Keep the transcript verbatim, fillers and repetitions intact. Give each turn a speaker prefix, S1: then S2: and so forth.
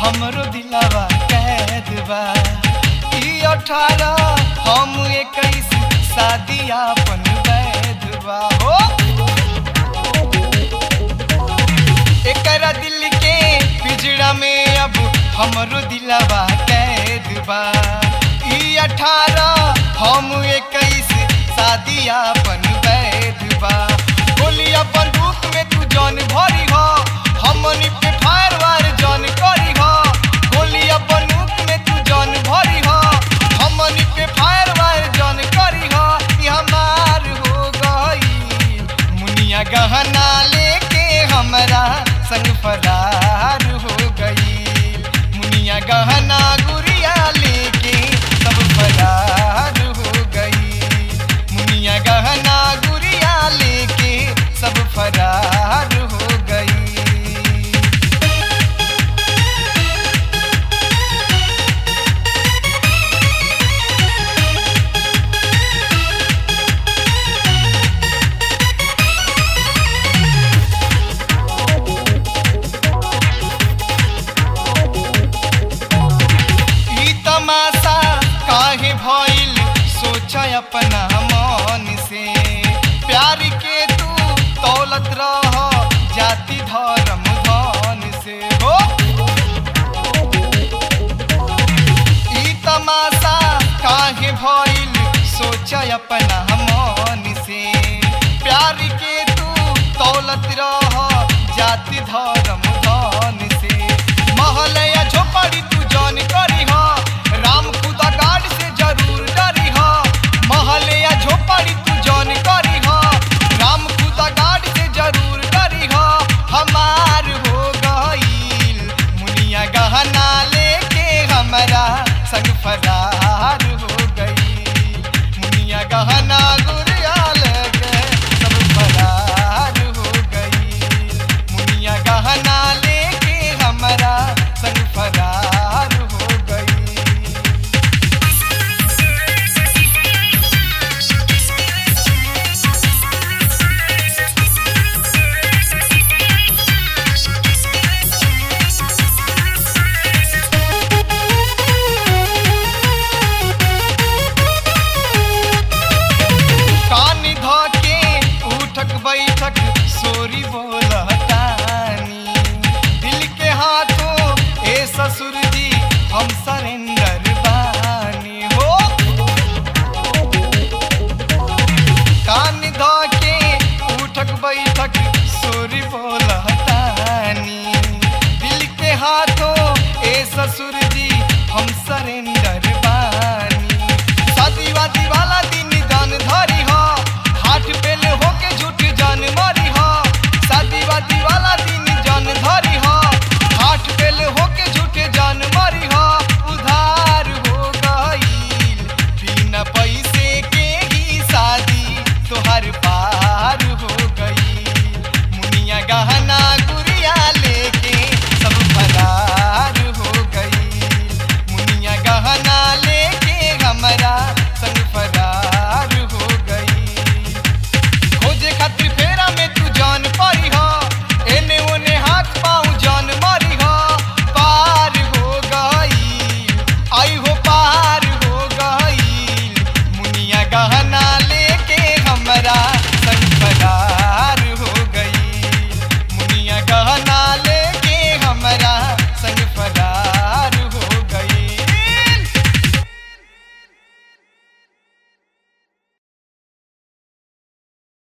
S1: हमरो दिलवा कैद बा। ई अठारह हम इक्कीस शादी अपन वैध बा हो। एकरा दिल के पिंजरा में अब हमरो दिलवा कैद बा। ई अठारह हम इक्कीस शादी अपन वैध बा। गोलियां बंदूक में तू जान भरी हो, हमनी पे फायर वार जान करी हो। गोलियां बंदूक में तू जान भरी हो, हमनी पे फायर वार जान करी हो। ई हमार हो गई मुनिया गहना लेके हमरा संग फरार हो गई। मुनिया गहना गुड़िया लेके सब फरार हो गई। मुनिया गहना गुड़िया लेके सब फरार हो गई। ई तमाशा काहे भइल सोच अपना मन से। प्यार के तू दौलत रह जाति धर्म धन से हो। ई तमाशा काहे भइल सोच अपना मन से। प्यार के तू दौलत रह जाति धर्म धन से। महल या झोपड़ी तू जान करी हो, राम खुदा गाड़ से जरूर डरी हो। महल या झोपड़ी तू जान करी हो, राम खुदा गाड़ से जरूर डरी हो। हमार हो गईल मुनिया गहना लेके हमरा संग फरार हो गई। मुनिया गहना गुड़िया लेके सब फरार हो गई। मुनिया गहना लेके हमरा संग फरार हो गई। कान धके उठक बैठक सोरी बोलतानी। दिल के हाथों ए ससुर जी हम सरेंडर बानी हो। कान धके उठक बैठक सोरी बोलतानी। दिल के हाथों ए ससुर